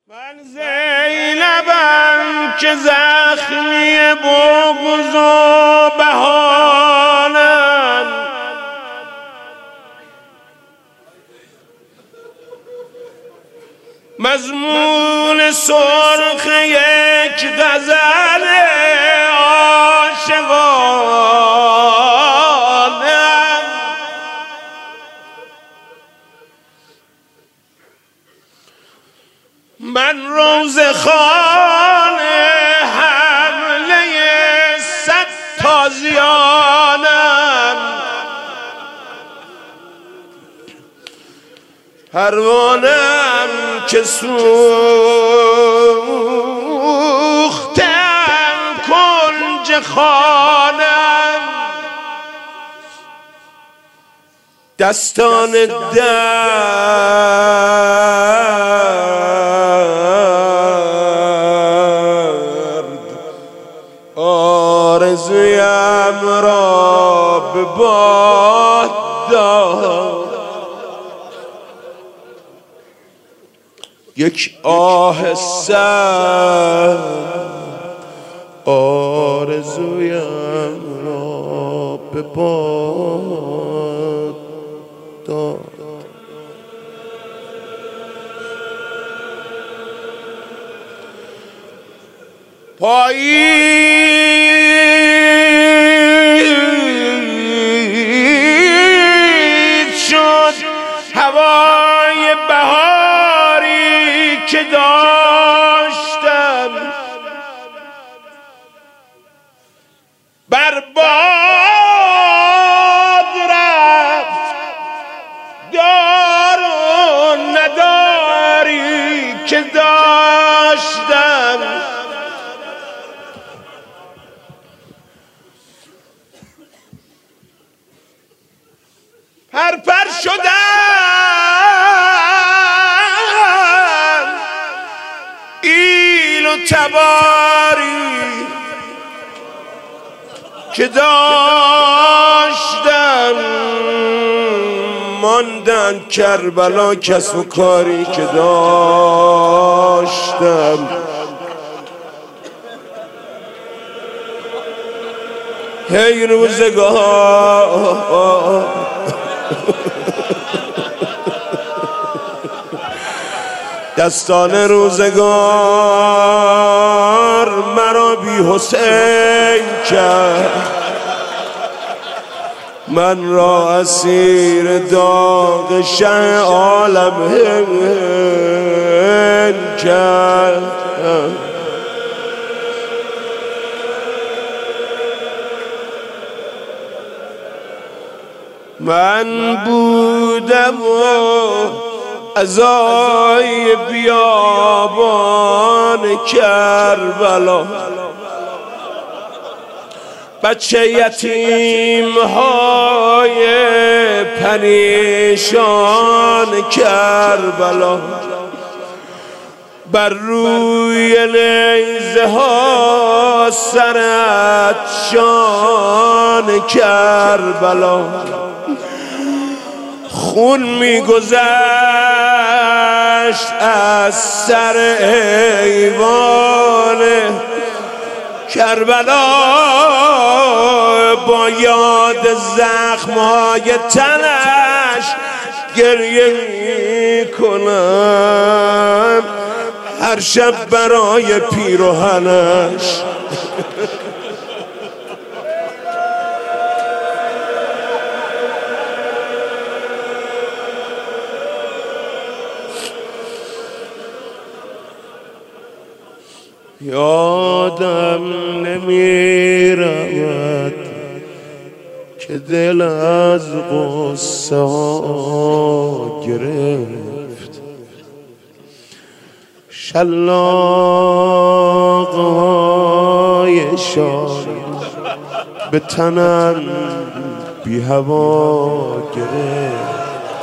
من زینبم که زخمی بغض و بهانم، مضمون سرخ یک غزل عاشقانم. من روزخوان حمله 100 تازیانم، پروانم که سوختم کنج خانم، دستان آرزویم را به باد داد. یک آه سرد آرزویم را به باد داد. پاییز شد هوای بهاری که داشتم، بر باد رفت دار و نداری که داشتم. پرپر شدم ایل و تباری که داشتم، ماندن کربلا کس و کاری که داشتم. هی روزگار دستان روزگار مرا بی حسین کرد، من را اسیر داغ شه عالم هند کرد. من بودم و عزای بیابان کربلا، بچه یتیم های پریشان کربلا، بر روی نیزه ها سرت شان کربلا، خون میگذشت از سر ایوان کربلا، با یاد زخم‌های تنش گریه میکنم هر شب برای پیراهنش. یادم نمیرود که دل از غصه ها گرفت، شلاق هایشان به تنم بی هوا گرفت.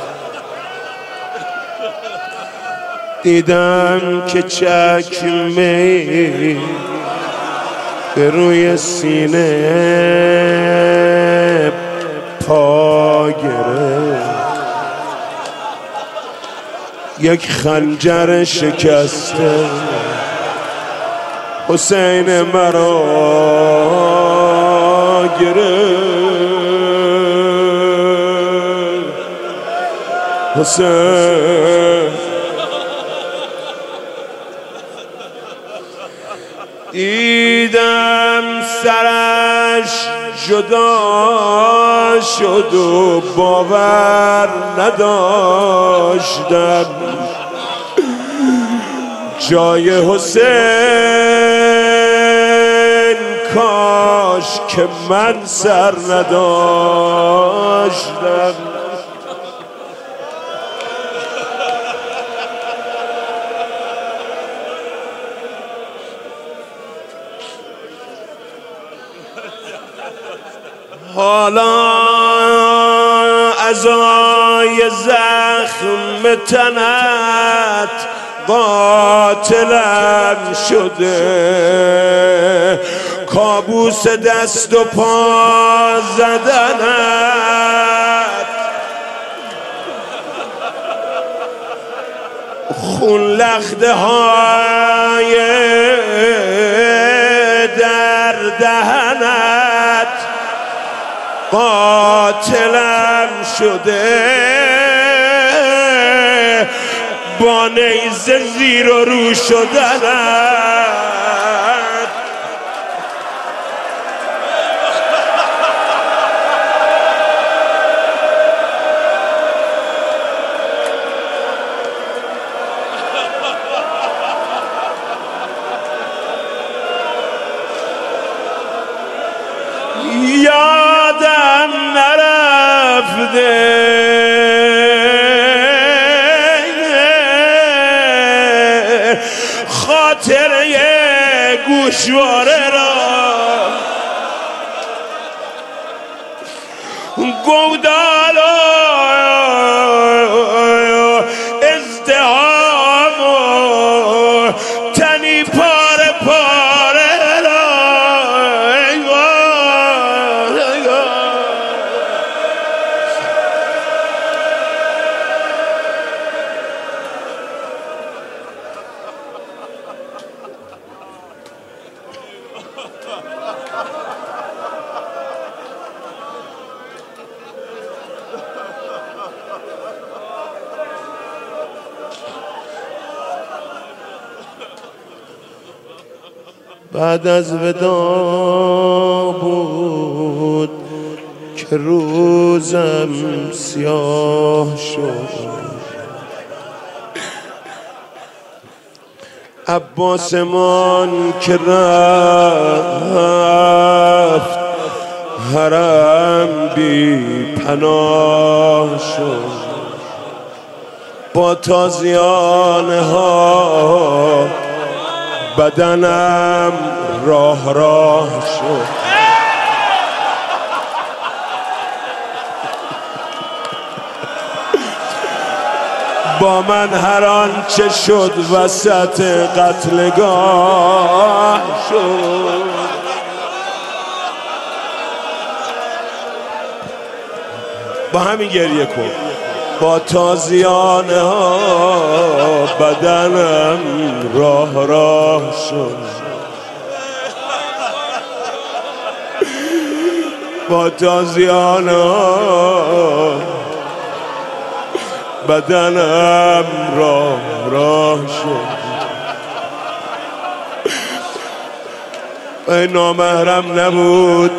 دیدم که چکمه به روی سینه پا گرفت، یک خنجر شکسته حسین مرا گرفت. حسین دیدم سرش جدا شد و باور نداشتم جای حسین کاش که من سر نداشتم. حالا ازای زخم تنت قاتلم شده کابوس دست و پا زدنت خون لخته های در دهنت قاتلم شده با نیزه زیر و رو شدنت. یادم نرفته خاطره گوشواره را گودال و ازدهام و تنی پاره پاره را بعد از ودا بود که روزم سیاه شد عباسمان که رفت حرم بی پناه شد با تازیانه ها بدنم راه راه شد با من هر آنچه شد وسط قتلگاه شد با همین گریه کن با تازیانه ها بدنم راه راه شد با تازیانه ها بدنم راه راه شد ای نامحرم نبود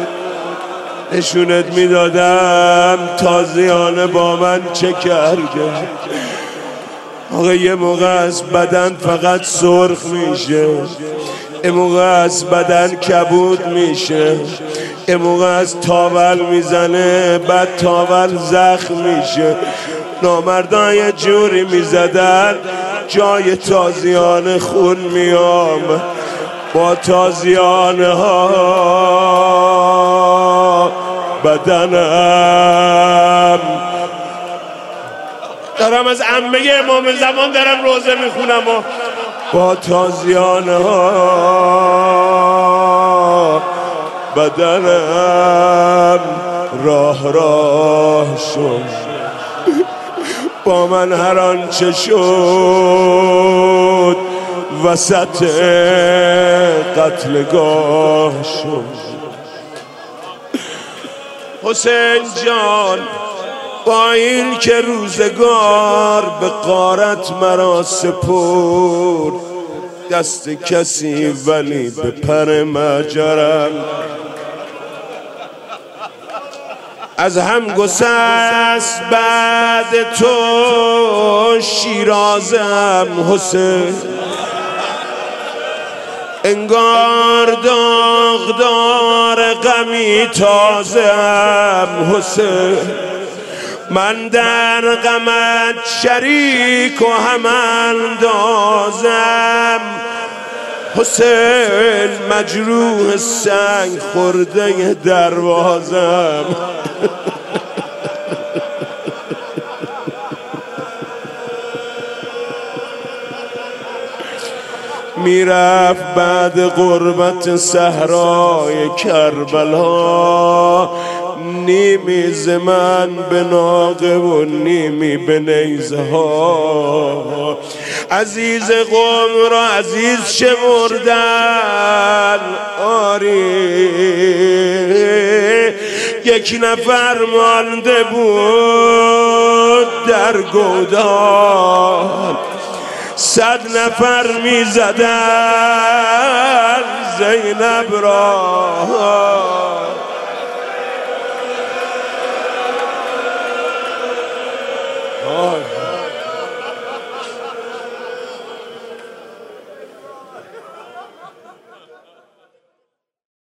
نشونت میدادم تازیانه با من چه کرده. آقا یه موقع از بدن فقط سرخ میشه یه موقع از بدن کبود میشه یه موقع از تاول میزنه بعد تاول زخم میشه نامردان یه جوری میزدن جای تازیانه خون میام با تازیانه ها بدنم دارم از عمه امام زمان دارم روزه میخونم و با تازیانه ها بدنم راه راه شد با من هر آنچه شد وسط قتلگاه شد. حسین جان با این که روزگار به غارت مرا سپرد، دست کسی ولی به پر مجرم از هم گسست بعد تو شیرازم حسین، انگار داغدار غمی تازم حسین، من در غمت شریک و هم اندازم حسین، مجروح سنگ خورده دروازم. میرفت بعد غربت صحرای کربلا، نیمی ز من به ناقه و نیمی به نیزه ها، عزیز قوم را عزیز شمردن آری، یک نفر مانده بود در گودال، 100 نفر می زدن زینب را.